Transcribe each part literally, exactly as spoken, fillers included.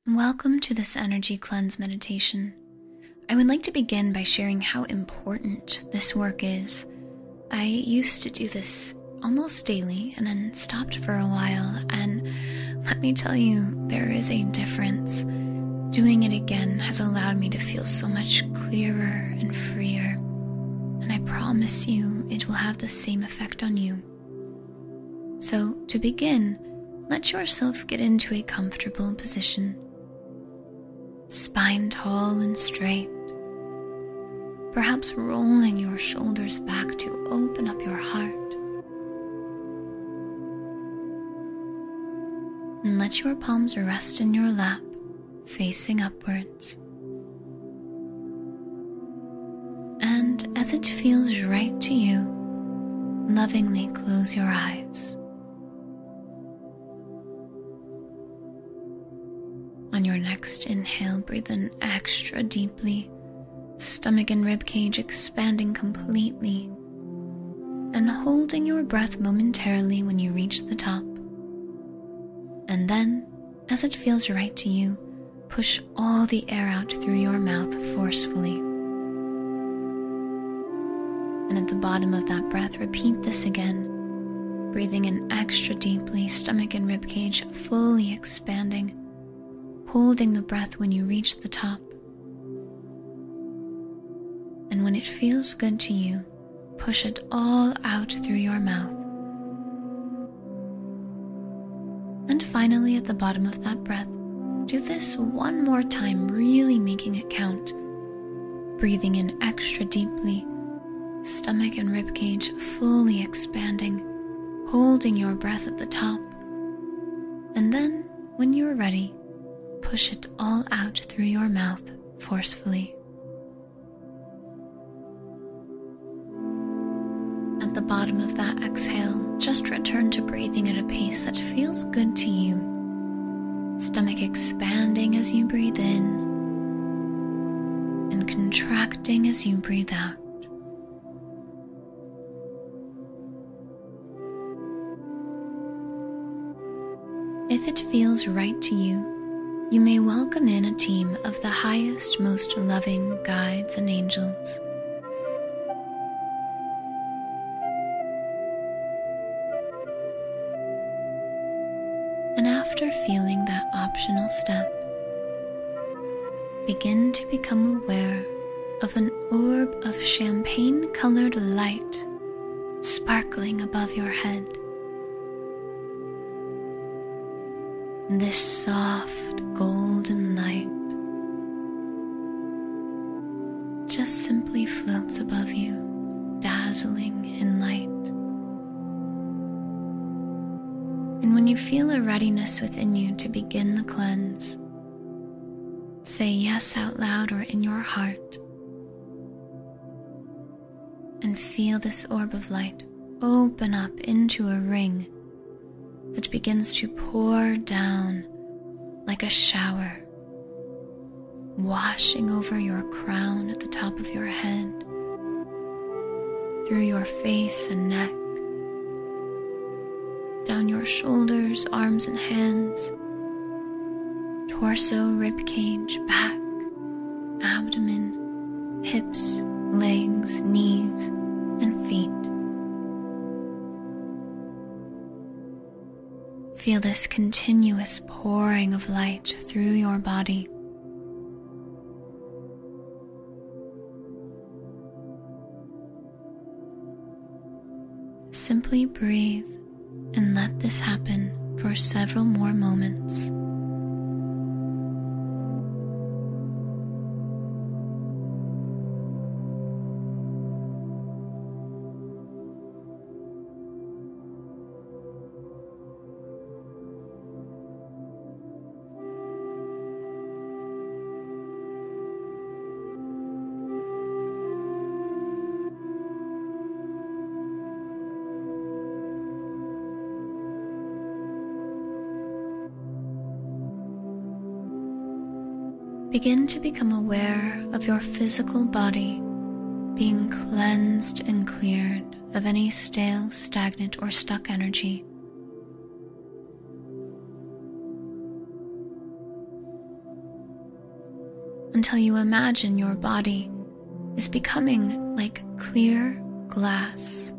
Welcome to this energy cleanse meditation. I would like to begin by sharing how important this work is. I used to do this almost daily and then stopped for a while, and let me tell you, there is a difference. Doing it again has allowed me to feel so much clearer and freer, and I promise you it will have the same effect on you. So, to begin, let yourself get into a comfortable position. Spine tall and straight, perhaps rolling your shoulders back to open up your heart. And let your palms rest in your lap, facing upwards. And as it feels right to you, lovingly close your eyes. On your next inhale, breathe in extra deeply, stomach and ribcage expanding completely, and holding your breath momentarily when you reach the top. And then, as it feels right to you, push all the air out through your mouth forcefully. And at the bottom of that breath, repeat this again, breathing in extra deeply, stomach and ribcage fully expanding, holding the breath when you reach the top. And when it feels good to you, push it all out through your mouth. And finally, at the bottom of that breath, do this one more time, really making it count. Breathing in extra deeply, stomach and ribcage fully expanding, holding your breath at the top. And then, when you're ready, push it all out through your mouth forcefully. At the bottom of that exhale, just return to breathing at a pace that feels good to you. Stomach expanding as you breathe in and contracting as you breathe out. If it feels right to you, you may welcome in a team of the highest, most loving guides and angels. And after feeling that optional step, begin to become aware of an orb of champagne-colored light sparkling above your head. This soft golden light just simply floats above you, dazzling in light. And when you feel a readiness within you to begin the cleanse, say yes out loud or in your heart, and feel this orb of light open up into a ring that begins to pour down like a shower, washing over your crown at the top of your head, through your face and neck, down your shoulders, arms and hands, torso, ribcage, back, abdomen, hips, legs, knees, and feet. Feel this continuous pouring of light through your body. Simply breathe and let this happen for several more moments. Begin to become aware of your physical body being cleansed and cleared of any stale, stagnant, or stuck energy. until you imagine your body is becoming like clear glass.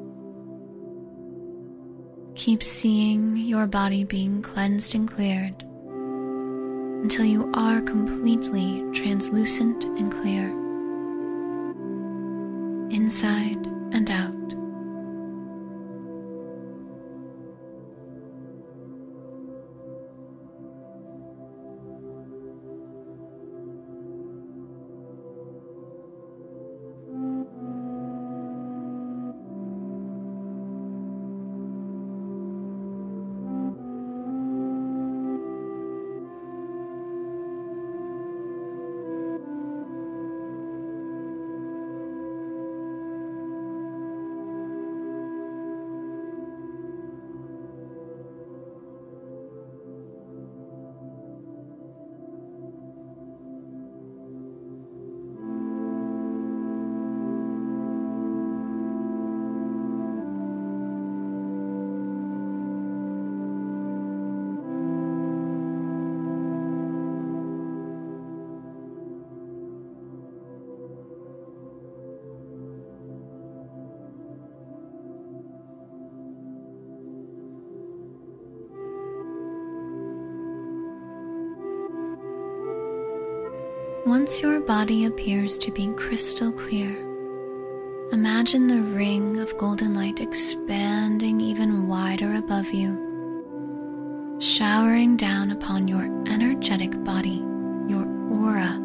Keep seeing your body being cleansed and cleared until you are completely translucent and clear, inside and out. Once your body appears to be crystal clear, imagine the ring of golden light expanding even wider above you, showering down upon your energetic body, your aura.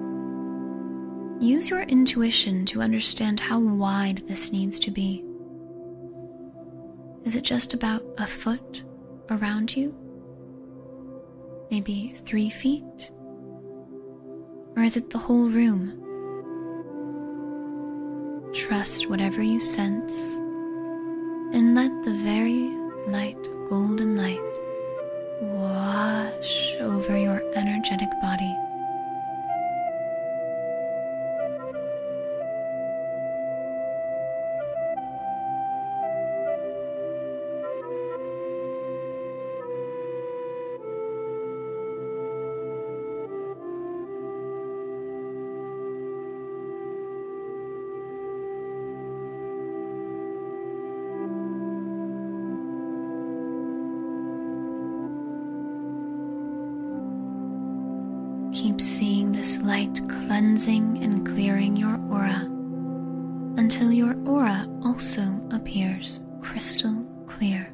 Use your intuition to understand how wide this needs to be. Is it just about a foot around you? Maybe three feet? Or is it the whole room? Trust whatever you sense and let the very light golden light wash over your energetic body. Keep seeing this light cleansing and clearing your aura until your aura also appears crystal clear.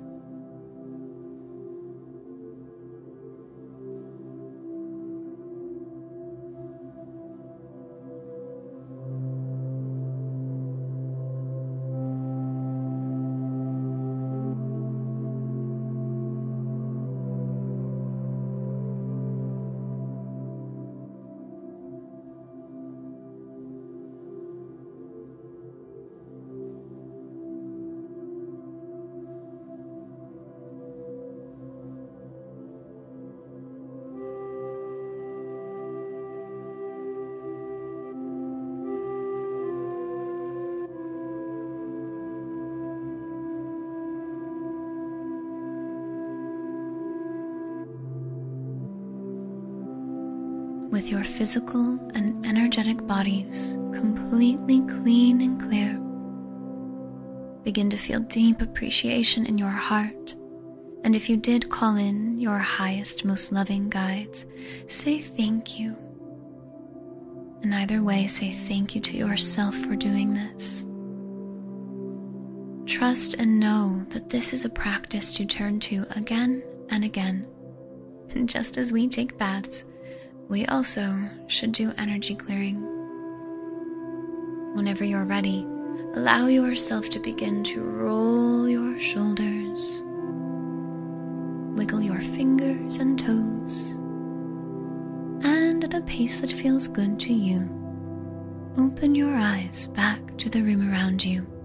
With your physical and energetic bodies completely clean and clear, begin to feel deep appreciation in your heart. And if you did call in your highest, most loving guides, say thank you. In either way, say thank you to yourself for doing this. Trust and know that this is a practice to turn to again and again. Just as we take baths, we also should do energy clearing. Whenever you're ready, allow yourself to begin to roll your shoulders, wiggle your fingers and toes, and at a pace that feels good to you, open your eyes back to the room around you.